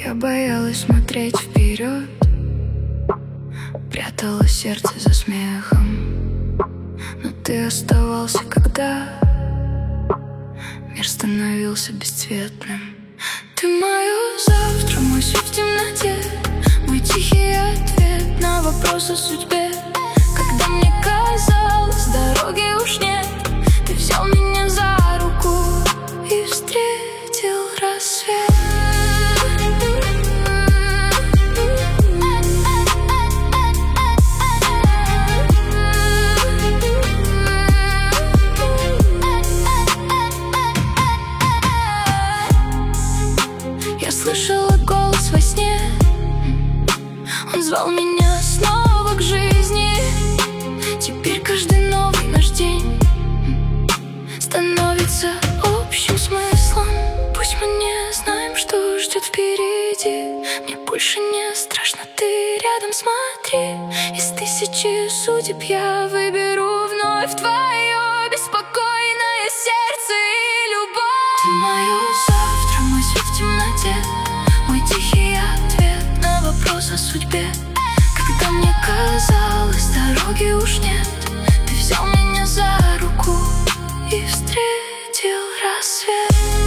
Я боялась смотреть вперед, прятала сердце за смехом, но ты оставался, когда мир становился бесцветным. Ты мое завтра, мой свет в темноте, мой тихий ответ на вопрос о судьбе. Когда мне казалось, дороги уж нет, ты взял меня за руку и встретил рассвет. Я слышала голос во сне, он звал меня снова к жизни. Теперь каждый новый наш день становится общим смыслом. Пусть мы не знаем, что ждет впереди, мне больше не страшно, ты рядом, смотри. Из тысячи судеб я выберу вновь твое беспокойное сердце и любовь. Ты мое завтра, мой свет в темноте, мой тихий ответ на вопрос о судьбе. Когда мне казалось, дороги уж нет, ты взял меня за руку и встретил рассвет.